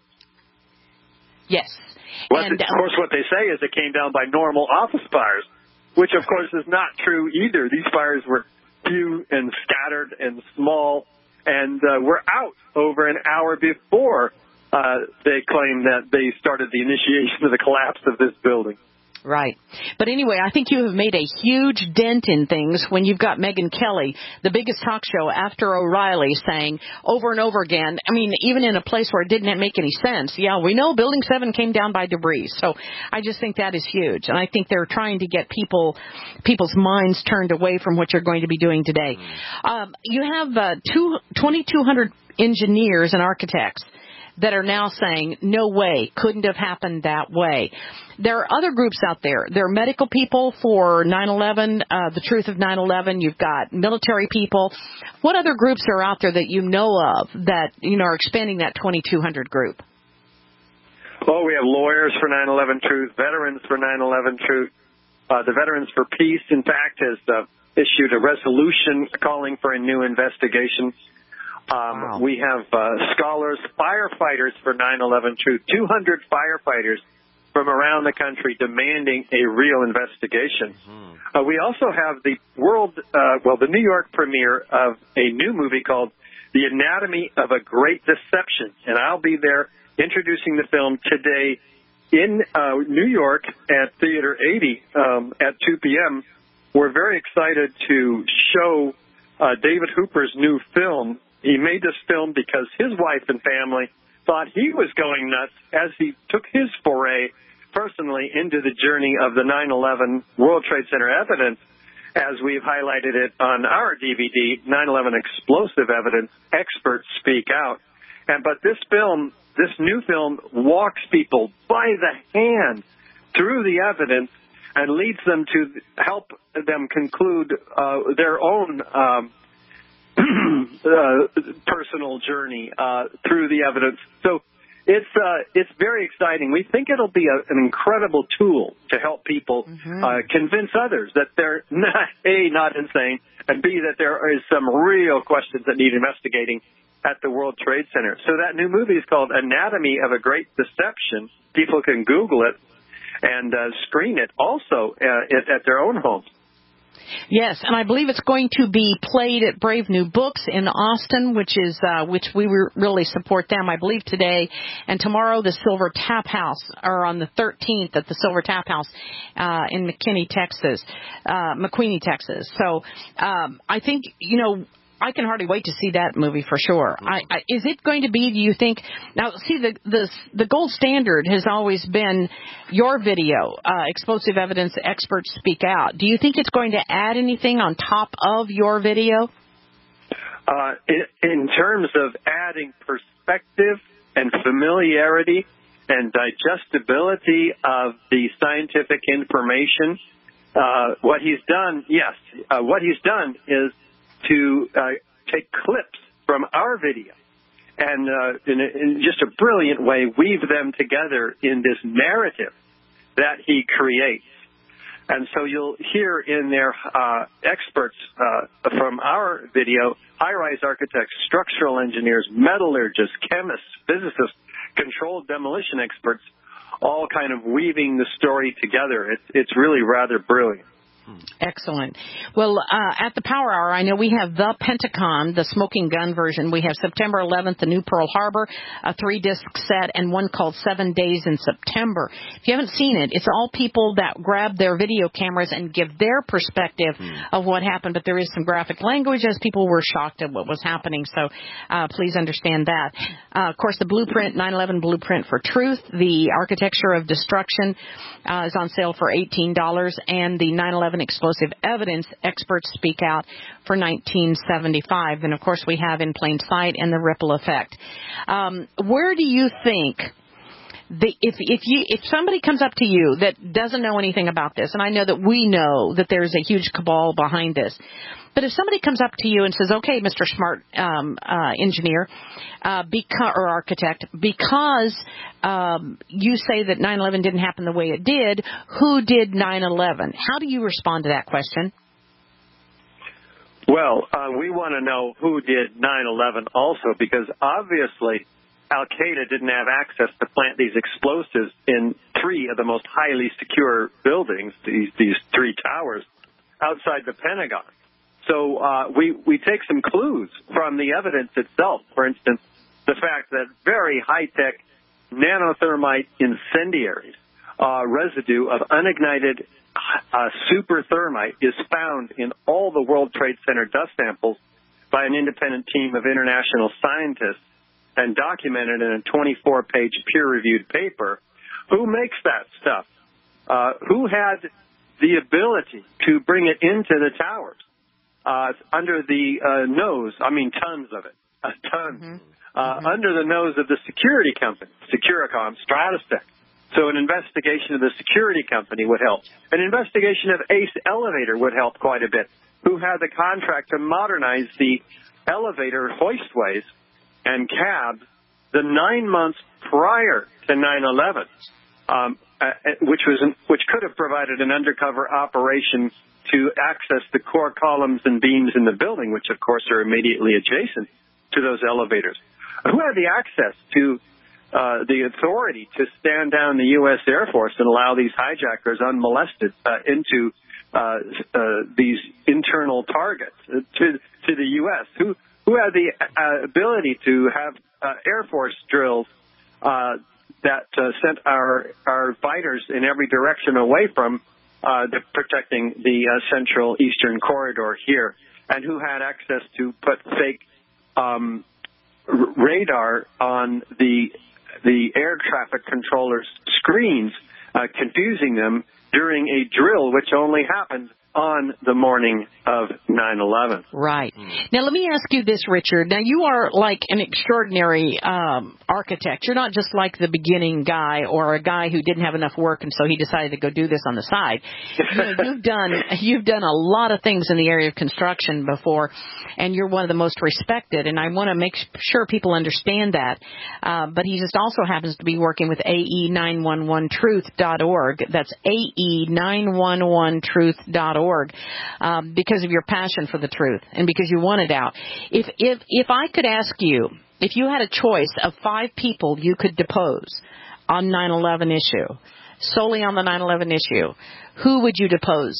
Yes. What and, the, of course, what they say is it came down by normal office fires, which, of course, is not true either. These fires were few and scattered and small, and uh, were out over an hour before uh, they claimed that they started the initiation of the collapse of this building. Right. But anyway, I think you have made a huge dent in things when you've got Megyn Kelly, the biggest talk show after O'Reilly, saying over and over again, I mean, even in a place where it didn't make any sense, yeah, we know Building seven came down by debris. So I just think that is huge. And I think they're trying to get people, people's minds turned away from what you're going to be doing today. Um, you have uh, two, twenty-two hundred engineers and architects that are now saying, no way, couldn't have happened that way. There are other groups out there. There are medical people for nine eleven, uh, the truth of nine eleven. You've got military people. What other groups are out there that you know of that, you know, are expanding that twenty-two hundred group? Well, we have lawyers for nine eleven Truth, veterans for nine eleven Truth. Uh, the Veterans for Peace, in fact, has uh, issued a resolution calling for a new investigation. Um, wow. We have uh, scholars, firefighters for nine eleven Truth, two hundred firefighters from around the country demanding a real investigation. Mm-hmm. Uh, we also have the world, uh, well, the New York premiere of a new movie called The Anatomy of a Great Deception. And I'll be there introducing the film today in uh, New York at Theater eighty um, at two p.m. We're very excited to show uh, David Hooper's new film. He made this film because his wife and family thought he was going nuts as he took his foray personally into the journey of the nine eleven World Trade Center evidence, as we've highlighted it on our D V D, nine eleven Explosive Evidence, Experts Speak Out. And but this film, this new film, walks people by the hand through the evidence and leads them to help them conclude uh, their own um uh, personal journey uh, through the evidence. So it's uh, it's very exciting. We think it'll be a, an incredible tool to help people mm-hmm. uh, convince others that they're not, A, not insane, and B, that there is some real questions that need investigating at the World Trade Center. So that new movie is called Anatomy of a Great Deception. People can Google it and uh, screen it also uh, at, at their own homes. Yes, and I believe it's going to be played at Brave New Books in Austin, which is uh, which we really support them. I believe today and tomorrow the Silver Tap House, or on the thirteenth at the Silver Tap House uh, in McKinney, Texas, uh, McQueenie, Texas. So um, I think, you know, I can hardly wait to see that movie for sure. I, I, is it going to be, do you think, now see the, the, the gold standard has always been your video, uh, Explosive Evidence, Experts Speak Out. Do you think it's going to add anything on top of your video? Uh, in, in terms of adding perspective and familiarity and digestibility of the scientific information, uh, what he's done, yes, uh, what he's done is to uh, take clips from our video and uh, in, a, in just a brilliant way weave them together in this narrative that he creates. And so you'll hear in there uh, experts uh, from our video, high-rise architects, structural engineers, metallurgists, chemists, physicists, controlled demolition experts, all kind of weaving the story together. It's, it's really rather brilliant. Excellent. Well, uh, at the Power Hour, I know we have the Pentagon, the smoking gun version. We have September eleventh, the new Pearl Harbor, a three-disc set, and one called Seven Days in September. If you haven't seen it, it's all people that grab their video cameras and give their perspective mm. of what happened. But there is some graphic language as people were shocked at what was happening. So uh, please understand that. Uh, of course, the Blueprint, nine eleven Blueprint for Truth, the Architecture of Destruction uh, is on sale for eighteen dollars, and the nine eleven Explosive Evidence, Experts Speak Out, for nineteen seventy-five. And, of course, we have In Plain Sight and The Ripple Effect. Um, where do you think the, if if you if somebody comes up to you that doesn't know anything about this, and I know that we know that there's a huge cabal behind this, but if somebody comes up to you and says, "Okay, Mister Smart um, uh, Engineer uh, beca- or Architect, because um, you say that nine eleven didn't happen the way it did, who did nine eleven?" How do you respond to that question? Well, uh, we want to know who did nine eleven also, because obviously Al-Qaeda didn't have access to plant these explosives in three of the most highly secure buildings, these, these three towers, outside the Pentagon. So uh, we, we take some clues from the evidence itself. For instance, the fact that very high-tech nanothermite incendiaries, uh, residue of unignited uh, super thermite is found in all the World Trade Center dust samples by an independent team of international scientists and documented in a twenty-four page peer-reviewed paper. Who makes that stuff? Uh, who had the ability to bring it into the towers? Uh, under the uh, nose, I mean tons of it, a ton, mm-hmm. Uh, mm-hmm. under the nose of the security company, Securicom, Stratostec. So an investigation of the security company would help. An investigation of Ace Elevator would help quite a bit, who had the contract to modernize the elevator hoistways and cabs the nine months prior to nine eleven, um, uh, which was an, which could have provided an undercover operation to access the core columns and beams in the building, which of course are immediately adjacent to those elevators. Who had the access to uh, the authority to stand down the U S Air Force and allow these hijackers unmolested uh, into uh, uh, these internal targets uh, to to the U S? Who who had the uh, ability to have uh, Air Force drills uh, that uh, sent our our fighters in every direction away from uh, the, protecting the uh, central eastern corridor here, and who had access to put fake um, r- radar on the the air traffic controllers' screens, uh, confusing them during a drill which only happened on the morning of nine eleven. Right. Now, let me ask you this, Richard. Now, you are like an extraordinary um, architect. You're not just like the beginning guy or a guy who didn't have enough work and so he decided to go do this on the side. You know, you've done you've done a lot of things in the area of construction before, and you're one of the most respected, and I want to make sure people understand that. Uh, but he just also happens to be working with A E nine one one truth dot org. That's A E nine one one truth dot org. Org, um, because of your passion for the truth and because you want it out. If if if I could ask you, if you had a choice of five people you could depose on nine eleven issue, solely on the nine eleven issue, who would you depose?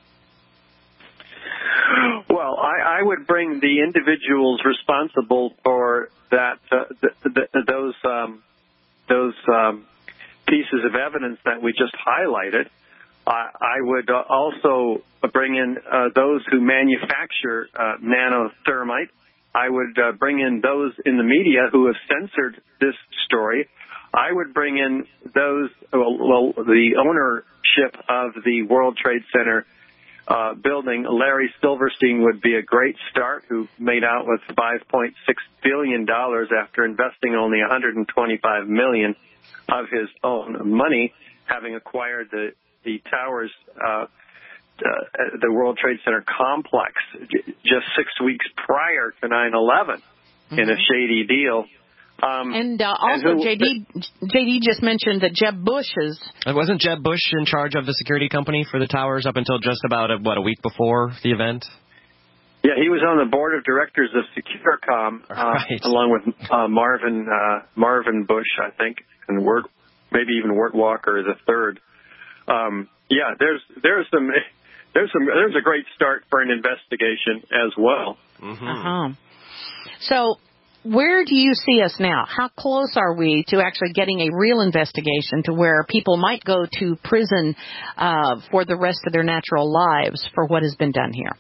Well, I, I would bring the individuals responsible for that, uh, the, the, those um, those um, pieces of evidence that we just highlighted. I, I would uh, also bring in uh, those who manufacture uh, nanothermite. I would uh, bring in those in the media who have censored this story. I would bring in those, well, well the ownership of the World Trade Center uh, building. Larry Silverstein would be a great start, who made out with five point six billion dollars after investing only one hundred twenty-five million dollars of his own money, having acquired the the towers, uh, uh, the World Trade Center complex, j- just six weeks prior to nine eleven, mm-hmm. in a shady deal. Um, and uh, also, and who, J D J D just mentioned that Jeb Bush is... Wasn't Jeb Bush in charge of the security company for the towers up until just about, a, what, a week before the event? Yeah, he was on the board of directors of Securicom, uh, right. along with uh, Marvin uh, Marvin Bush, I think, and Wirt, maybe even Wirt Walker the third. Um, yeah, there's there's some there's some there's a great start for an investigation as well. Mm-hmm. Uh-huh. So, where do you see us now? How close are we to actually getting a real investigation to where people might go to prison uh, for the rest of their natural lives for what has been done here?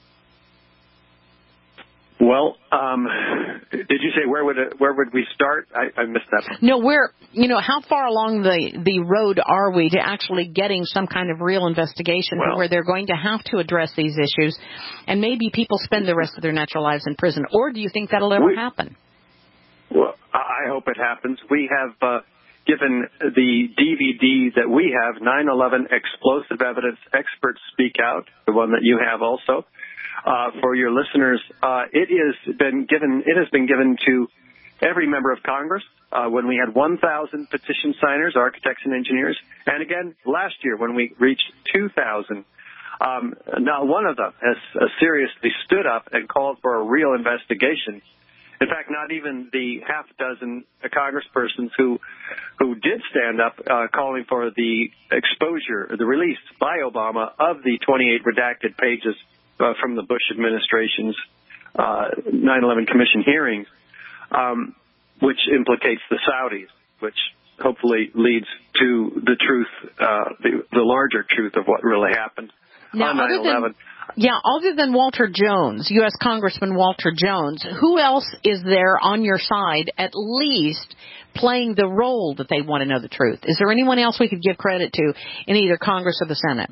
Well, um, did you say where would it, where would we start? I, I missed that. No, where, you know, how far along the, the road are we to actually getting some kind of real investigation well, where they're going to have to address these issues, and maybe people spend the rest of their natural lives in prison? Or do you think that'll ever we, happen? Well, I hope it happens. We have uh, given the D V D that we have, nine eleven Explosive Evidence Experts Speak Out, the one that you have also, uh, for your listeners, uh, it has been given, it has been given to every member of Congress, uh, when we had one thousand petition signers, architects and engineers, and again last year when we reached two thousand. Um, not one of them has uh, seriously stood up and called for a real investigation. In fact, not even the half dozen congresspersons who who did stand up uh, calling for the exposure, the release by Obama of the twenty-eight redacted pages uh, from the Bush administration's uh, nine eleven Commission hearings, um, which implicates the Saudis, which hopefully leads to the truth, uh, the, the larger truth of what really happened now, on nine eleven. Yeah, other than Walter Jones, U S Congressman Walter Jones, who else is there on your side at least playing the role that they want to know the truth? Is there anyone else we could give credit to in either Congress or the Senate?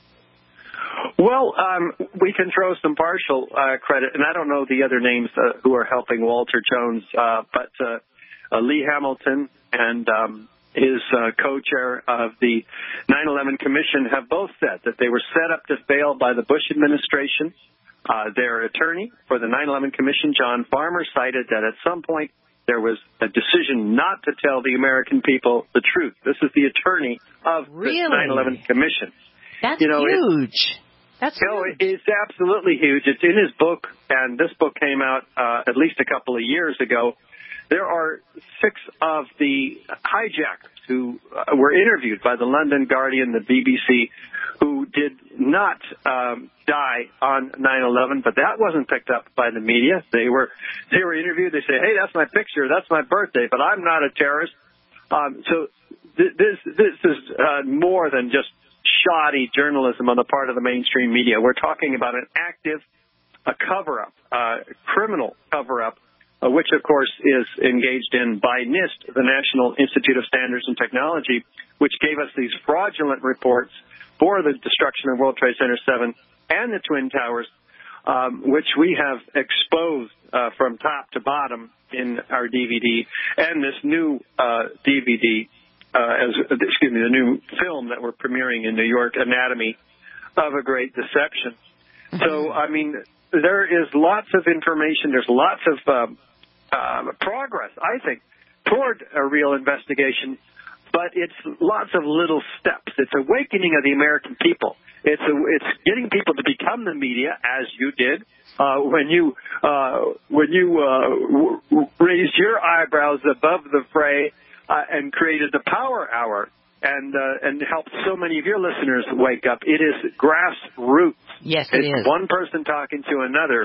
Well, um, we can throw some partial uh, credit, and I don't know the other names uh, who are helping Walter Jones, uh, but uh, uh, Lee Hamilton and um, his uh, co-chair of the nine eleven Commission have both said that they were set up to fail by the Bush administration. Uh, their attorney for the nine eleven Commission, John Farmer, cited that at some point there was a decision not to tell the American people the truth. This is the attorney of really? the nine eleven Commission. That's you know, huge. It, That's you know, huge. It's absolutely huge. It's in his book, and this book came out uh, at least a couple of years ago. There are six of the hijackers who uh, were interviewed by the London Guardian, the B B C, who did not um, die on nine eleven, but that wasn't picked up by the media. They were they were interviewed. They say, "Hey, that's my picture. That's my birthday, but I'm not a terrorist." Um, so th- this this is uh, more than just shoddy journalism on the part of the mainstream media. We're talking about an active a cover-up, uh, criminal cover-up, Uh, which, of course, is engaged in by NIST, the National Institute of Standards and Technology, which gave us these fraudulent reports for the destruction of World Trade Center seven and the Twin Towers, um, which we have exposed uh, from top to bottom in our D V D, and this new uh, D V D, uh, as excuse me, the new film that we're premiering in New York, Anatomy of a Great Deception. So, I mean, there is lots of information. There's lots of um, uh, progress, I think, toward a real investigation, but it's lots of little steps. It's awakening of the American people. It's a, it's getting people to become the media, as you did uh, when you uh, when you uh, w- raised your eyebrows above the fray uh, and created the Power Hour. And uh, and help so many of your listeners wake up. It is grassroots. Yes, it it's is. One person talking to another.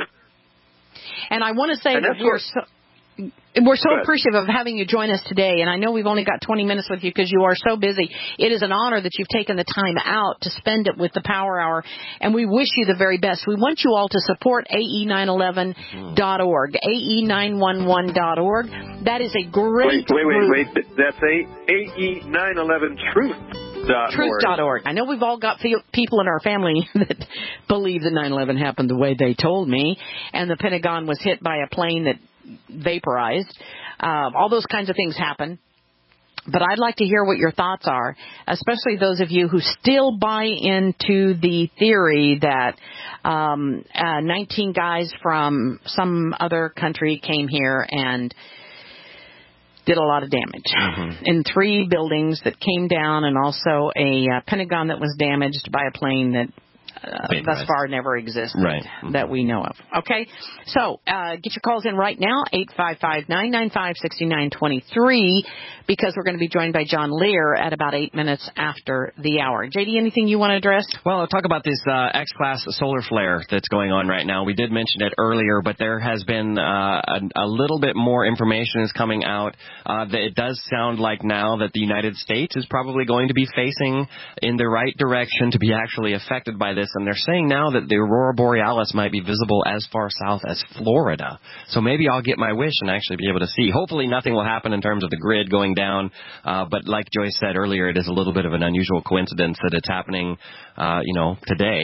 And I want to say and that we're so, we're so Good. appreciative of having you join us today. And I know we've only got twenty minutes with you because you are so busy. It is an honor that you've taken the time out to spend it with the Power Hour. And we wish you the very best. We want you all to support A E nine eleven dot org, A E nine one one dot org. That is a great Wait, wait, wait, group. wait. That's A E nine eleven truth. Truth dot org. I know we've all got people in our family that believe that nine eleven happened the way they told me, and the Pentagon was hit by a plane that vaporized. Um, all those kinds of things happen. But I'd like to hear what your thoughts are, especially those of you who still buy into the theory that um, uh, nineteen guys from some other country came here and did a lot of damage mm-hmm. in three buildings that came down, and also a uh, Pentagon that was damaged by a plane that uh, thus far never existed right. that we know of. Okay, so uh, get your calls in right now, eight five five, nine nine five, six nine two three, because we're going to be joined by John Lear at about eight minutes after the hour. J D, anything you want to address? Well, I'll talk about this uh, X-class solar flare that's going on right now. We did mention it earlier, but there has been uh, a, a little bit more information is coming out. Uh, that it does sound like now that the United States is probably going to be facing in the right direction to be actually affected by this. And they're saying now that the Aurora Borealis might be visible as far south as Florida. So maybe I'll get my wish and actually be able to see. Hopefully nothing will happen in terms of the grid going down. Uh, but like Joyce said earlier, it is a little bit of an unusual coincidence that it's happening, uh, you know, today.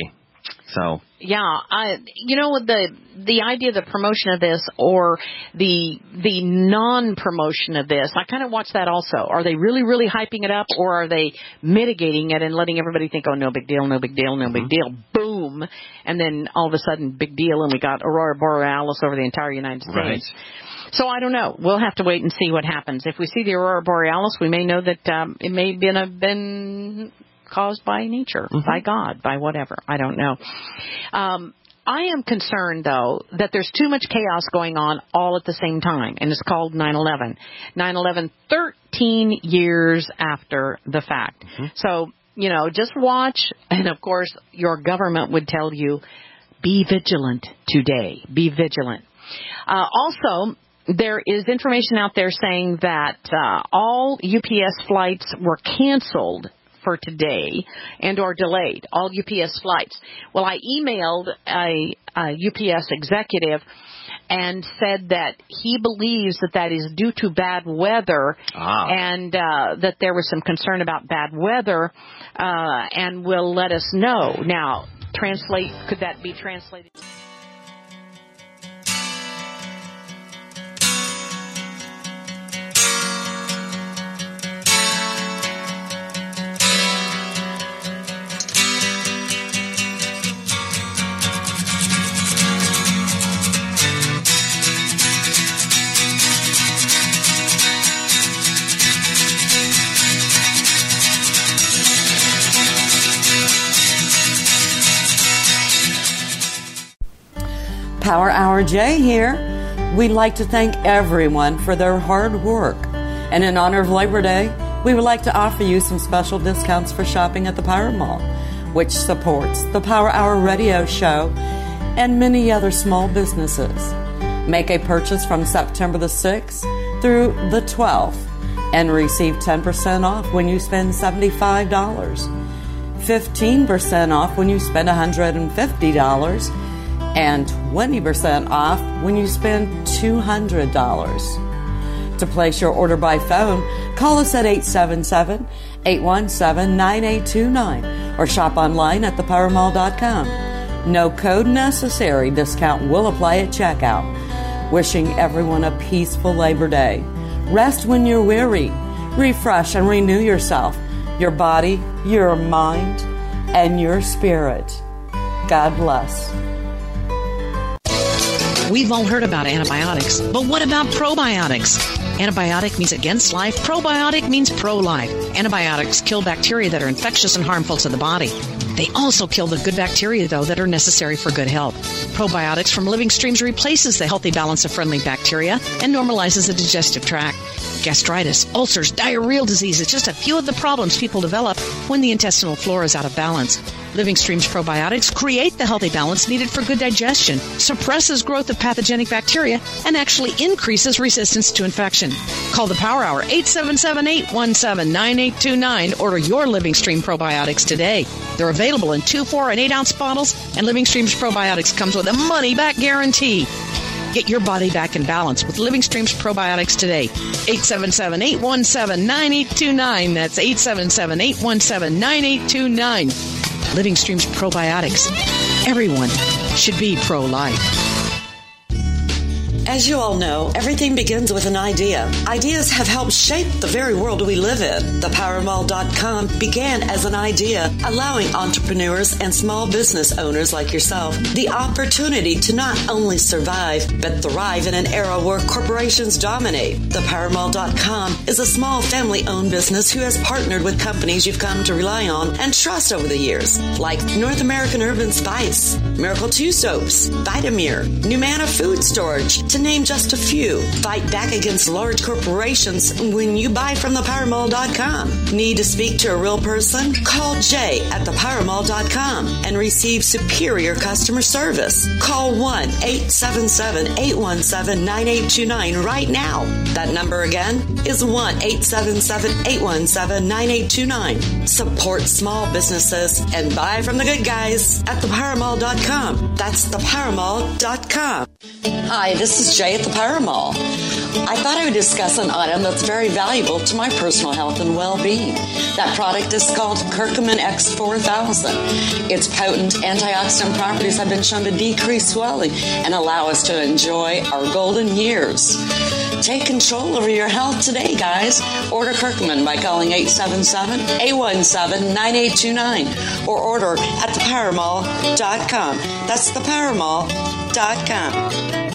So yeah, I you know the the idea, the promotion of this or the the non-promotion of this, I kind of watch that also. Are they really really hyping it up, or are they mitigating it and letting everybody think, oh, no big deal, no big deal, no big deal, boom, and then all of a sudden big deal, and we got Aurora Borealis over the entire United States. Right. So I don't know. We'll have to wait and see what happens. If we see the Aurora Borealis, we may know that um, it may have been, a, been caused by nature, mm-hmm. by God, by whatever. I don't know. Um, I am concerned, though, that there's too much chaos going on all at the same time, and it's called nine eleven. nine eleven, thirteen years after the fact. Mm-hmm. So, you know, just watch, and of course, your government would tell you, be vigilant today. Be vigilant. Uh, also, there is information out there saying that uh, all U P S flights were canceled for today and or delayed, all U P S flights. Well, I emailed a, a U P S executive and said that he believes that that is due to bad weather ah. and uh, that there was some concern about bad weather uh, and will let us know. Now, translate, could that be translated? Power Hour J here. We'd like to thank everyone for their hard work. And in honor of Labor Day, we would like to offer you some special discounts for shopping at the Power Mall, which supports the Power Hour radio show and many other small businesses. Make a purchase from September the sixth through the twelfth and receive ten percent off when you spend seventy-five dollars, fifteen percent off when you spend one hundred fifty dollars, and twenty percent off when you spend two hundred dollars. To place your order by phone, call us at eight seven seven, eight one seven, nine eight two nine or shop online at the power mall dot com. No code necessary. Discount will apply at checkout. Wishing everyone a peaceful Labor Day. Rest when you're weary. Refresh and renew yourself, your body, your mind, and your spirit. God bless. We've all heard about antibiotics, but what about probiotics? Antibiotic means against life. Probiotic means pro-life. Antibiotics kill bacteria that are infectious and harmful to the body. They also kill the good bacteria, though, that are necessary for good health. Probiotics from Living Streams replaces the healthy balance of friendly bacteria and normalizes the digestive tract. Gastritis, ulcers, diarrheal disease is just a few of the problems people develop when the intestinal flora is out of balance. Living Streams probiotics create the healthy balance needed for good digestion, suppresses growth of pathogenic bacteria, and actually increases resistance to infection. Call the Power Hour, eight seven seven, eight one seven, nine eight two nine. Order your Living Stream probiotics today. They're available in two, four, and eight ounce bottles, and Living Streams probiotics comes with a money-back guarantee. Get your body back in balance with Living Streams probiotics today. eight seven seven, eight one seven, nine eight two nine. That's eight seven seven, eight one seven, nine eight two nine. Living Streams probiotics. Everyone should be pro-life. As you all know, everything begins with an idea. Ideas have helped shape the very world we live in. the power mall dot com began as an idea, allowing entrepreneurs and small business owners like yourself the opportunity to not only survive, but thrive in an era where corporations dominate. the power mall dot com is a small family-owned business who has partnered with companies you've come to rely on and trust over the years, like North American Herb and Spice, Miracle two Soaps, Vitamir, Numana Food Storage, to name just a few. Fight back against large corporations when you buy from the power mall dot com. Need to speak to a real person? Call Jay at the power mall dot com and receive superior customer service. Call one, eight seven seven, eight one seven, nine eight two nine right now. That number again is one, eight seven seven, eight one seven, nine eight two nine. Support small businesses and buy from the good guys at the power mall dot com. That's the power mall dot com. Hi, this is Jay at the Power Mall. I thought I would discuss an item that's very valuable to my personal health and well-being. That product is called Curcumin X four thousand. Its potent antioxidant properties have been shown to decrease swelling and allow us to enjoy our golden years. Take control over your health today, guys. Order Curcumin by calling eight seven seven, eight one seven, nine eight two nine or order at the power mall dot com. That's the power mall dot com.